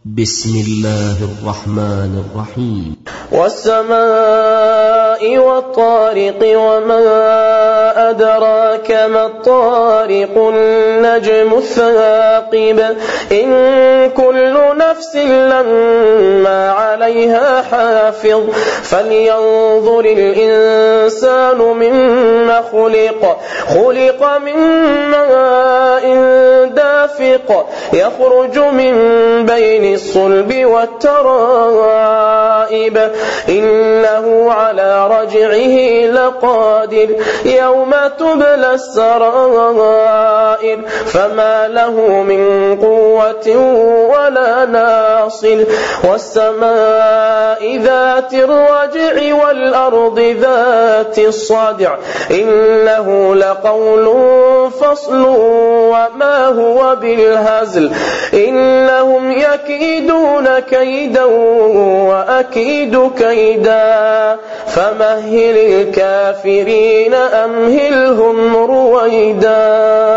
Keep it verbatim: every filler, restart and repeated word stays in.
بسم الله الرحمن الرحيم. والسماء والطارق وما أدراك ما الطارق النجم الثاقب إن كل نفس لما عليها حافظ فلينظر الإنسان مما خلق خلق من ماء دافق يخرج من بين الصلب والترائب إنه على رجعه لقادر يوم تبلى السرائر فما له من قوة ولا ناصر والسماء ذات الرجع والأرض ذات الصدع إنه لقول فصل وما هو بالهزل إنهم يكيدون كيدا وأكيد كيدا فمهل الكافرين أمهلهم رويدا.